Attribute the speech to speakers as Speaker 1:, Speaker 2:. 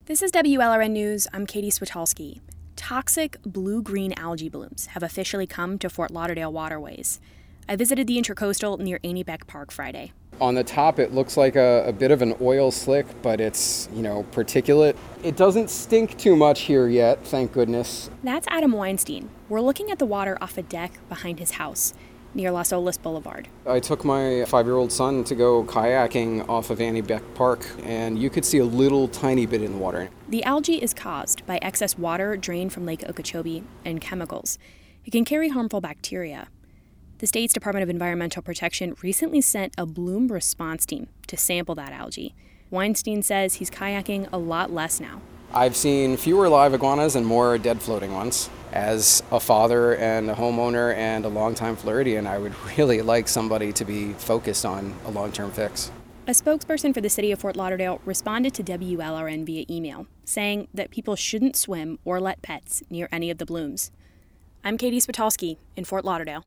Speaker 1: This is WLRN News. I'm Katie Switolski. Toxic blue-green algae blooms have officially come to Fort Lauderdale waterways. I visited the Intracoastal near Anniebeck Park Friday.
Speaker 2: On the top, it looks like a bit of an oil slick, but it's, particulate. It doesn't stink too much here yet, thank goodness.
Speaker 1: That's Adam Weinstein. We're looking at the water off a deck behind his house near Las Olas Boulevard.
Speaker 2: I took my 5-year-old son to go kayaking off of Anniebeck Park, and you could see a little tiny bit in the water.
Speaker 1: The algae is caused by excess water drained from Lake Okeechobee and chemicals. It can carry harmful bacteria. The state's Department of Environmental Protection recently sent a bloom response team to sample that algae. Weinstein says he's kayaking a lot less now.
Speaker 2: I've seen fewer live iguanas and more dead floating ones. As a father and a homeowner and a longtime Floridian, I would really like somebody to be focused on a long-term fix.
Speaker 1: A spokesperson for the city of Fort Lauderdale responded to WLRN via email, saying that people shouldn't swim or let pets near any of the blooms. I'm Katie Switolski in Fort Lauderdale.